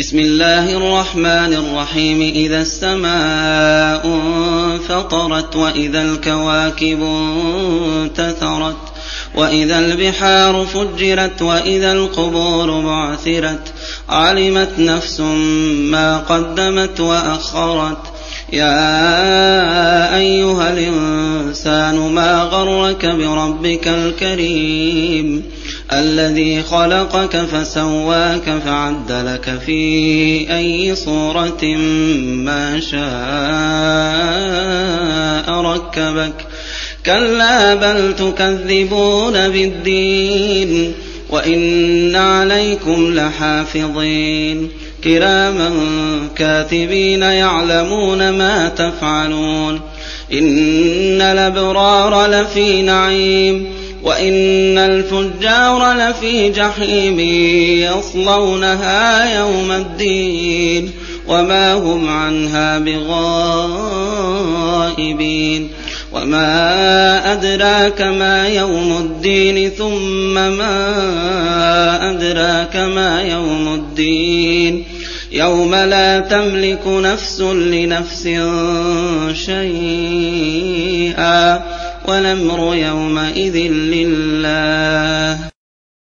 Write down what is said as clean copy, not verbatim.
بسم الله الرحمن الرحيم إذا السماء انفطرت وإذا الكواكب انتثرت وإذا البحار فجرت وإذا القبور بعثرت علمت نفس ما قدمت وأخرت يا أيها الإنسان ما غرك بربك الكريم الذي خلقك فسواك فعدلك في أي صورة ما شاء ركبك كلا بل تكذبون بالدين وإن عليكم لحافظين كراما كاتبين يعلمون ما تفعلون إن الأبرار لفي نعيم وإن الفجار لفي جحيم يصلونها يوم الدين وما هم عنها بغائبين وما أدراك ما يوم الدين ثم ما أدراك ما يوم الدين يوم لا تملك نفس لنفس شيئا والأمر يومئذ لله